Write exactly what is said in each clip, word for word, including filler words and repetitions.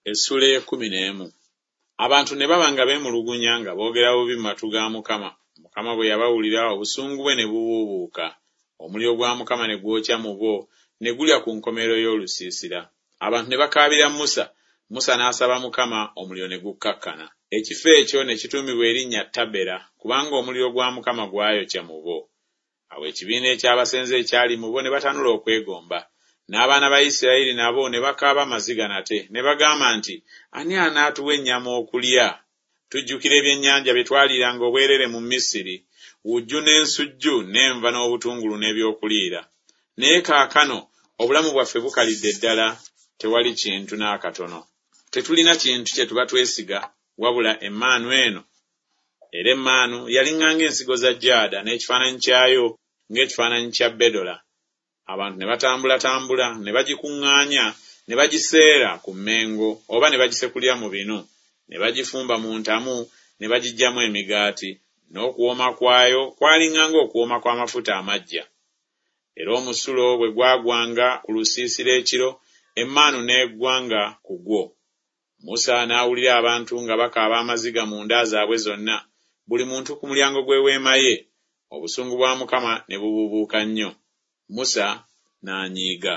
Essula ekkumi n'emu. Abantu ne babanga beemulugunya nga boogera bubi mu matu ga Mukama. Mukama bwe yabawulira obusungu bwe ne bubuubuuka. Omuliro gwa Mukama ne gwokya mu bo ne gulya ku nkomerero y'olusiisira. Abantu ne bakaabira Musa. Musa n'asaba Mukama, omuliro ne gukkakkana. Ekifo ekyo ne kituumibwa erinnya Tabera, kubanga omuliro gwa Mukama gwayokya mu bo. Awo ekibiina eky'abasenze ekyali mu bo ne batanula okwegomba. N'abaana ba Isirayiri nabo ne bakaaba amaziga nate, ne bagamba nti, ani anaatuwa ennyama okulya? Tujjukira ebyennyanja bye twaliranga obwerere mu Misiri, wujju n'ensujju n'enva n'obutungulu n'ebyokuliira. Naye kaakano obulamu bwaffe bukalidde ddala, tewali kintu n'akatono. Tetulina kintu kye tuba twesiga wabula emmaanu eno. Era emmaanu yaliŋŋanga ensigo za jjaada n'ekifaananyi kyayo ng'ekifaananyi kya bedola. Abantu ne batambula-tambula ne bagikuŋŋaanya ne bagiseera ku mmengo oba ne bagisekulira mu binu, ne bagifumba mu ntamu ne bagiggyamu emigaati, n'okuwooma kwayo kwaliŋŋanga okuwooma kw'amafuta amaggya. Era omusulo bwe gwagwanga ku lusiisira ekiro, emmaanu n'eggwanga ku gwo. Musa n'awulira abantu nga bakaaba amaziga mu nda zaabwe zonna, buli muntu ku mulyango gw'eweema ye. Obusungu bwa Mukama ne bubuubuuka nnyo. Musa n'anyiiga.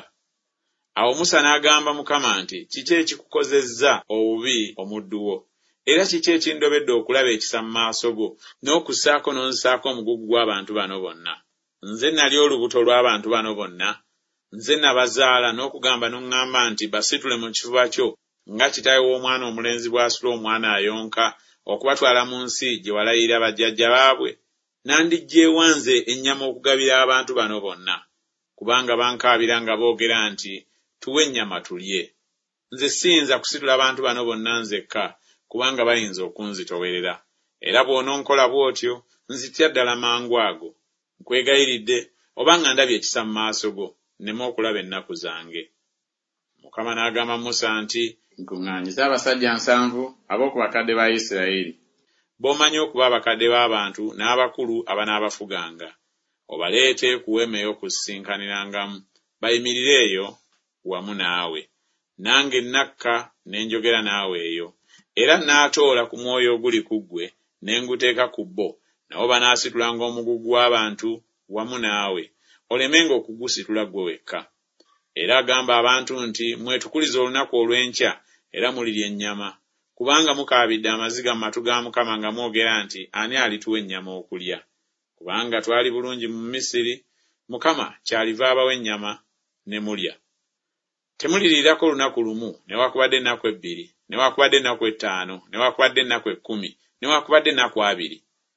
Awo Musa n'agamba Mukama nti, kiki ekikukozezza obubi omuddu wo? Era kiki ekindobedde okulaba ekisa mu maaso go, n'okussaako n'onsaako omugugu gw'abantu bano bonna? Nze nali olubuto lw'abantu bano bonna? Nze nabazaala n'okugamba n'oŋŋamba nti basitule mu kifuba kyo, nga kitaawe w'omwana omulenzi bw'asula omwana ayonka, okubatwala mu nsi gye walayira bajjajja baabwe? Nandiggyeewa nze ennyama okugabira abantu bano bonna? Kubanga bankaabira nga boogera nti, tuwe ennyama tulye. Nze siyinza kusitula abantu bano bonna nzekka, kubanga bayinza okunzitowerera. Era bw'ononkola bw'otyo, nzitya ddala mangu ago. Nkwegayiridde, obanga ndabye ekisa mu maaso go, nneme okulaba ennaku zange. Mukama n'agamba Musa nti, nkuŋŋaanyiza abasajja nsanvu ab'oku bakadde ba Isirayiri, b'omanyi okuba abakadde b'abantu n'abakulu abanaabafuganga. Obaleete ku weema ey'okusinkanirangamu, bayimirire eyo wamu naawe. Nange nakka ne njogera naawe eyo. Era n'atoola ku mwoyo oguli ku ggwe ne nguteeka ku bo, nabo banaasitulanga omugugu w'abantu wamu naawe, olemenga okugusitula ggwe wekka. Era agamba abantu nti, mwetukulize olunaku olw'enkya era mulirya ennyama, kubanga mukaabidde amaziga mu matu ga Mukama nga mwogera nti, ani alituwa ennyama okulya? Kubanga twali bulungi mu Misiri, Mukama kyaliva abawa ennyama ne mulya. Temuliriirako lunaku lumu, newakubadde ennaku ebbiri, newakubadde ennaku etaano, newakubadde ennaku ekkumi, newakubadde ennaku abiri.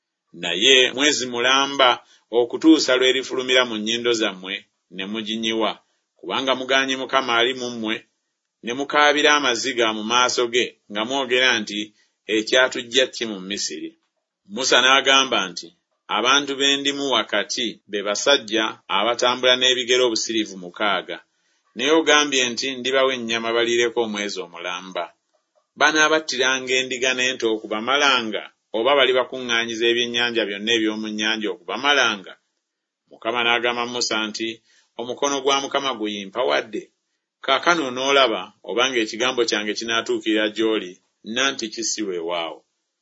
Naye mwezi mulamba okutuusa lw'erifulumira mu nnyindo zammwe ne muginyiwa, kubanga mugaanyi Mukama ali mu mmwe, ne mukaabira amaziga mu maaso ge nga mwogera nti, ekyatuggya ki mu Misiri? Musa n'agamba nti, abantu be ndimu wakati be basajja abatambula n'ebigero obusiriivu mukaaga. Naye ogambye nti ndibawa ennyama balireko omwezi omulamba. Banaabattiranga endiga n'ente okubamalanga, oba bali bakuŋŋaanyiza ebyennyanja byonna eby'omu nnyanja okubamalanga? Mukama n'agamba Musa nti, omukono gwa Mukama guyimpa wadde? Kaakano onoolaba obanga ekigambo kyange kinaatuukirira gy'oli, nanti kisiwe waawo.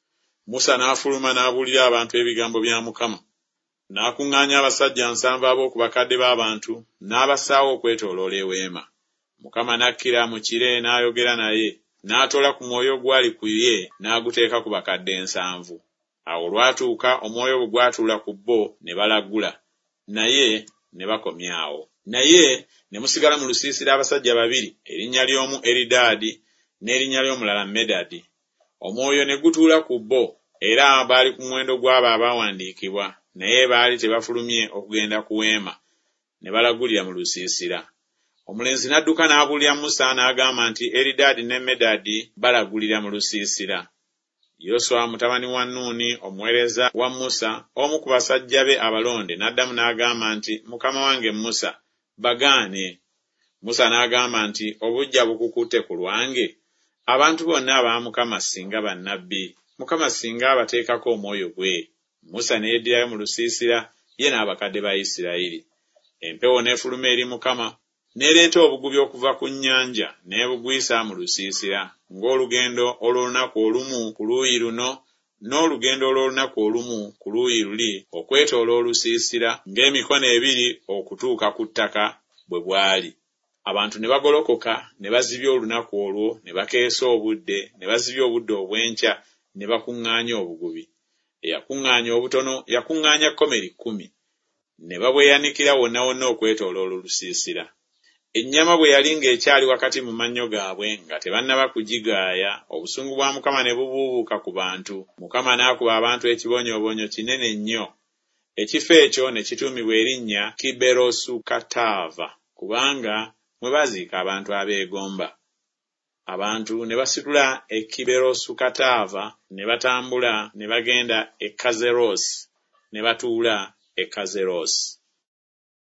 Musa n'afuluma n'abuulira abantu ebigambo bya Mukama. N'akuŋŋaanya abasajja nsanvu ab'oku bakadde b'abantu, n'abassaawo okwetooloola eweema. Mukama n'akkira mu kire n'ayogera naye, n'atoola ku mwoyo ogwali ku ye n'aguteeka ku bakadde nsanvu. Awo olwatuuka omwoyo bwe gwatuula ku bo ne balagula, naye ne bakomyawo. Naye ne musigala mu lusiisira abasajja babiri, erinnya ly'omu Eridaadi n'erinnya ly'omulala Medadi. Omwoyo ne gutuula ku bo, era baali ku muwendo gw'abo abaawandiikibwa, naye baali tebafulumye okugenda ku weema, ne balagulira mu lusiisira. Omulenzi n'adduka n'abuulira Musa n'agamba nti, Eridaadi ne Medadi balagulira mu lusiisira. Yoswa mutabani wa Nuuni omuweereza wa Musa, omu ku basajja be abalonde, n'addamu n'agamba nti, Mukama wange Musa, bagaane. Musa n'agamba nti, obujja bukukutte ku lwange? Abantu bonna aba Mukama singa bannabbi, Mukama singa abateekako omwoyo gwe. Musa ne yeddirayo mu lusiisira, ye n'abakadde ba Isirayiri. Empewo n'efuluma eri Mukama, n'ereeta obugubi okuva ku nnyanja n'ebugwisa mu lusiisira, ng'olugendo olw'olunaku olumu ku luuyi luno n'olugendo olw'olunaku olumu ku luuyi luli okwetoola olusiisira ng'emikono ebiri okutuuka ku ttaka bwe bwali. Abantu ne bagolokoka ne bazibya olunaku olwo, ne bakeesa obudde, ne bazibya obudde obw'enkya, ne bakuŋŋaanya obugubi. Eyakuŋŋaanya obutono yakuŋŋaanya komeri kkumi, ne babweyanikira wonna wonna okwetoola olusiisira. Ennyama bwe yali ng'ekyali wakati mu mannyo gaabwe nga tebannaba kugigaaya, obusungu bwa Mukama ne bubuubuuka ku bantu. Mukama n'akuba abantu ekibonyoobonyo kinene nnyo. Ekifo ekyo ne kituumibwa erinnya Kiberosukataava, kubanga mwe baziika abantu abeegomba. Abantu ne basitula e Kiberosukataava ne batambula ne bagenda e Kazerosi, ne batuula e Kazerosi.